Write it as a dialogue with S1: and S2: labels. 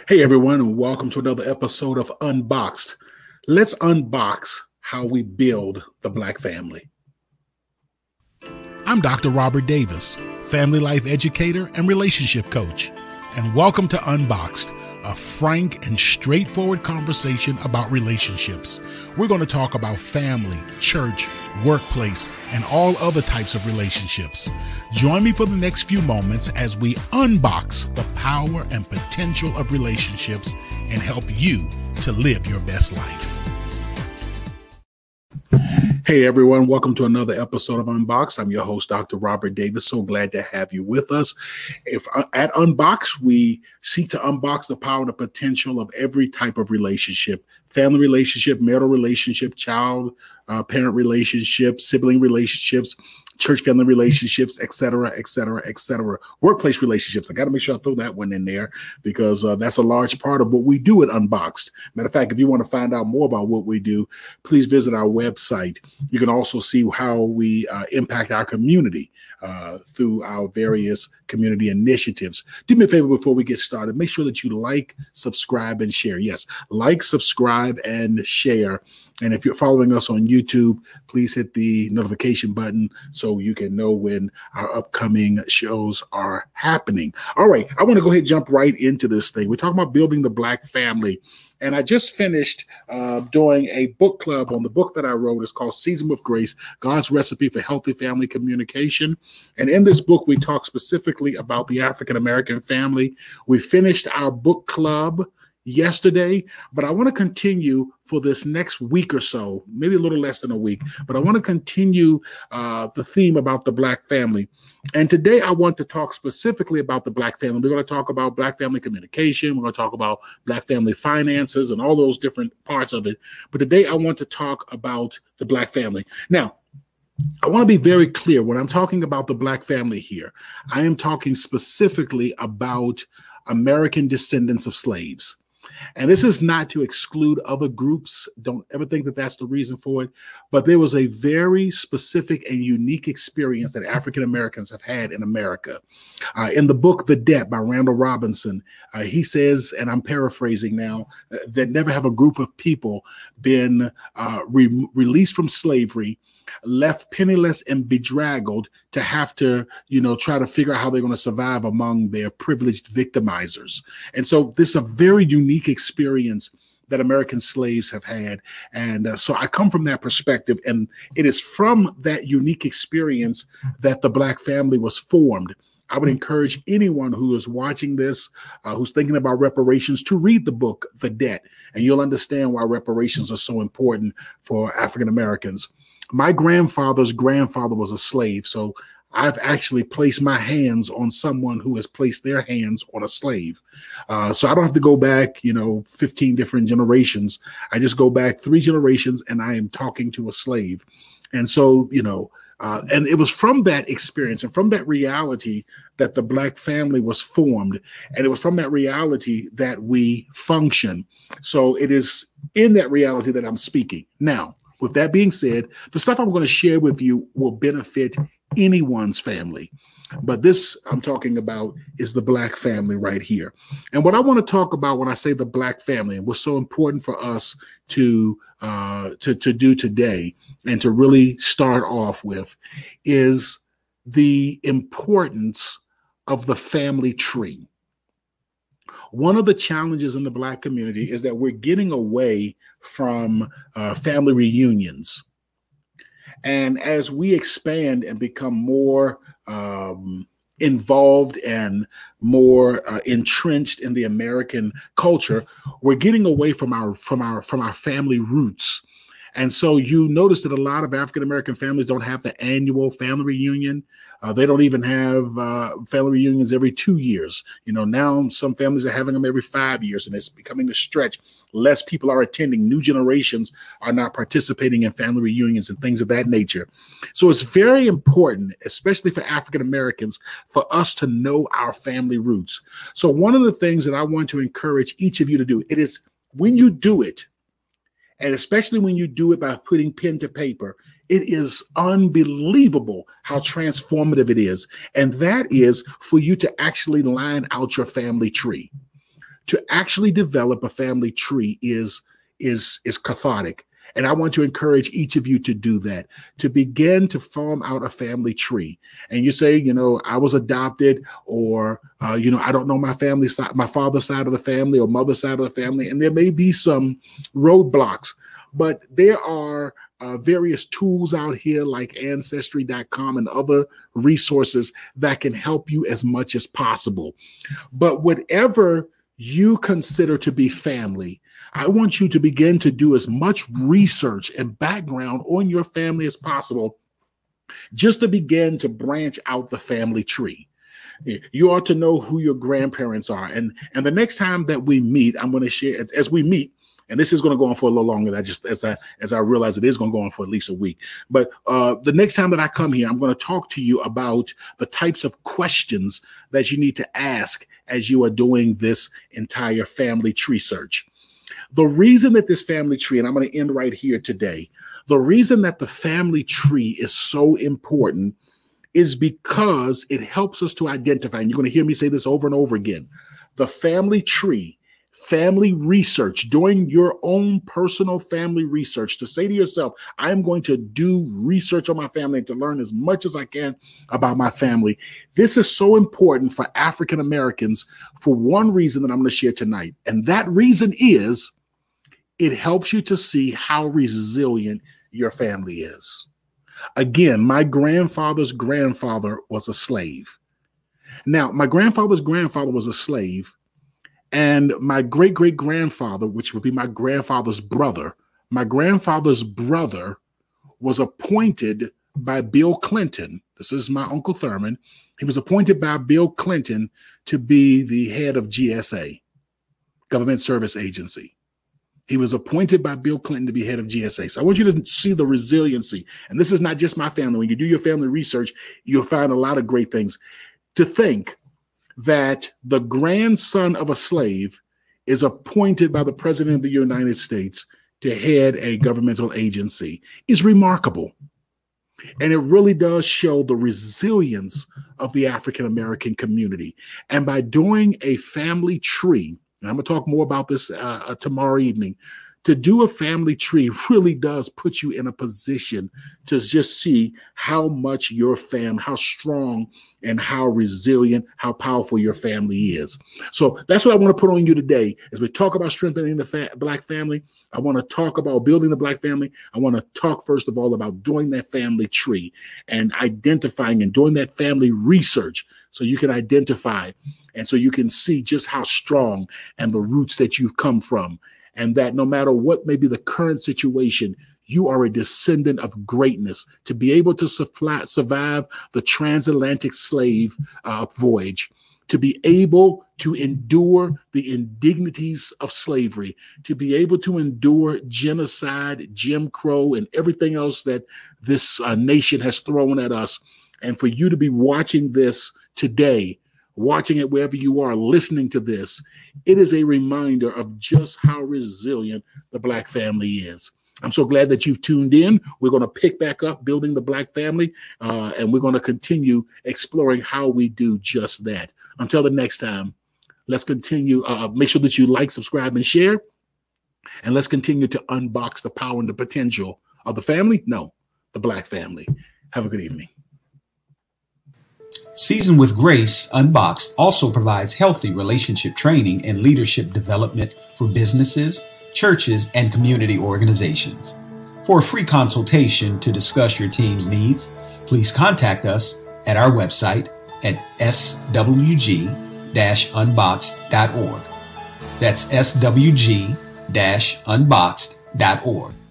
S1: Hey everyone, and welcome to another episode of Unboxed. Let's unbox how we build the Black family. I'm Dr. Robert Davis, family life educator and relationship coach, and welcome to Unboxed, a frank and straightforward conversation about relationships. We're going to talk about family, church, workplace, and all other types of relationships. Join me for the next few moments as we unbox the power and potential of relationships and help you to live your best life. Hey everyone, welcome to another episode of Unboxed. I'm your host, Dr. Robert Davis. So glad to have you with us. At Unboxed, we seek to unbox the power and the potential of every type of relationship: family relationship, marital relationship, child, parent relationship, sibling relationships, church family relationships, et cetera, et cetera, et cetera. Workplace relationships. I got to make sure I throw that one in there because that's a large part of what we do at Unboxed. Matter of fact, if you want to find out more about what we do, please visit our website. You can also see how we impact our community through our various community initiatives. Do me a favor before we get started. Make sure that you like, subscribe, and share. Yes, like, subscribe, and share. And if you're following us on YouTube, please hit the notification button so you can know when our upcoming shows are happening. All right, I want to go ahead and jump right into this thing. We're talking about building the Black family. And I just finished doing a book club on the book that I wrote. It's called Season with Grace, God's Recipe for Healthy Family Communication. And in this book, we talk specifically about the African-American family. We finished our book club yesterday, but I want to continue for this next week or so, maybe a little less than a week, but I want to continue the theme about the Black family. And today I want to talk specifically about the Black family. We're going to talk about Black family communication. We're going to talk about Black family finances and all those different parts of it. But today I want to talk about the Black family. Now, I want to be very clear. When I'm talking about the Black family here, I am talking specifically about American descendants of slaves. And this is not to exclude other groups. Don't ever think that that's the reason for it. But there was a very specific and unique experience that African Americans have had in America. In the book, The Debt by Randall Robinson, he says, and I'm paraphrasing now, that never have a group of people been released from slavery, left penniless and bedraggled to have to, try to figure out how they're going to survive among their privileged victimizers. And so this is a very unique experience that American slaves have had. And so I come from that perspective, and it is from that unique experience that the Black family was formed. I would encourage anyone who is watching this, who's thinking about reparations, to read the book, The Debt, and you'll understand why reparations are so important for African Americans. My grandfather's grandfather was a slave, so I've actually placed my hands on someone who has placed their hands on a slave. So I don't have to go back, 15 different generations. I just go back 3 generations and I am talking to a slave. And so, and it was from that experience and from that reality that the Black family was formed. And it was from that reality that we function. So it is in that reality that I'm speaking. Now, with that being said, the stuff I'm going to share with you will benefit anyone's family. But this I'm talking about is the Black family right here. And what I want to talk about when I say the Black family and what's so important for us to do today and to really start off with is the importance of the family tree. One of the challenges in the Black community is that we're getting away from family reunions. And as we expand and become more involved and more entrenched in the American culture, we're getting away from our family roots. And so you notice that a lot of African-American families don't have the annual family reunion. They don't even have family reunions every 2 years. Now some families are having them every 5 years, and it's becoming a stretch. Less people are attending. New generations are not participating in family reunions and things of that nature. So it's very important, especially for African-Americans, for us to know our family roots. So one of the things that I want to encourage each of you to do, it is when you do it, and especially when you do it by putting pen to paper, it is unbelievable how transformative it is. And that is for you to actually line out your family tree. to actually develop a family tree is cathartic. And I want to encourage each of you to do that, to begin to form out a family tree. And you say, I was adopted, or, I don't know my family side, my father's side of the family or mother's side of the family. And there may be some roadblocks, but there are various tools out here like Ancestry.com and other resources that can help you as much as possible. But whatever you consider to be family, I want you to begin to do as much research and background on your family as possible, just to begin to branch out the family tree. You ought to know who your grandparents are. And the next time that we meet, I'm going to share, as we meet, and this is going to go on for a little longer. As I realize it is going to go on for at least a week. But the next time that I come here, I'm going to talk to you about the types of questions that you need to ask as you are doing this entire family tree search. The reason that this family tree, and I'm going to end right here today, the reason that the family tree is so important is because it helps us to identify, and you're going to hear me say this over and over again, the family tree, family research, doing your own personal family research, to say to yourself, I am going to do research on my family and to learn as much as I can about my family. This is so important for African Americans for one reason that I'm going to share tonight. And that reason is it helps you to see how resilient your family is. Again, my grandfather's grandfather was a slave. Now, my grandfather's grandfather was a slave, and my great-great-grandfather, which would be my grandfather's brother was appointed by Bill Clinton. This is my Uncle Thurman. He was appointed by Bill Clinton to be the head of GSA, Government Service Agency. He was appointed by Bill Clinton to be head of GSA. So I want you to see the resiliency. And this is not just my family. When you do your family research, you'll find a lot of great things. To think that the grandson of a slave is appointed by the President of the United States to head a governmental agency is remarkable. And it really does show the resilience of the African American community. And by doing a family tree, and I'm going to talk more about this tomorrow evening, to do a family tree really does put you in a position to just see how much your family, how strong and how resilient, how powerful your family is. So that's what I want to put on you today. As we talk about strengthening the Black family, I want to talk about building the Black family. I want to talk, first of all, about doing that family tree and identifying and doing that family research so you can identify and so you can see just how strong and the roots that you've come from. And that no matter what may be the current situation, you are a descendant of greatness to be able to survive the transatlantic slave voyage, to be able to endure the indignities of slavery, to be able to endure genocide, Jim Crow, and everything else that this nation has thrown at us. And for you to be watching this today, watching it wherever you are, listening to this, it is a reminder of just how resilient the Black family is. I'm so glad that you've tuned in. We're going to pick back up building the Black family, and we're going to continue exploring how we do just that. Until the next time, let's continue. Make sure that you like, subscribe, and share, and let's continue to unbox the power and the potential of the family. No, the Black family. Have a good evening.
S2: Seasoned with Grace Unboxed also provides healthy relationship training and leadership development for businesses, churches, and community organizations. For a free consultation to discuss your team's needs, please contact us at our website at swg-unboxed.org. That's swg-unboxed.org.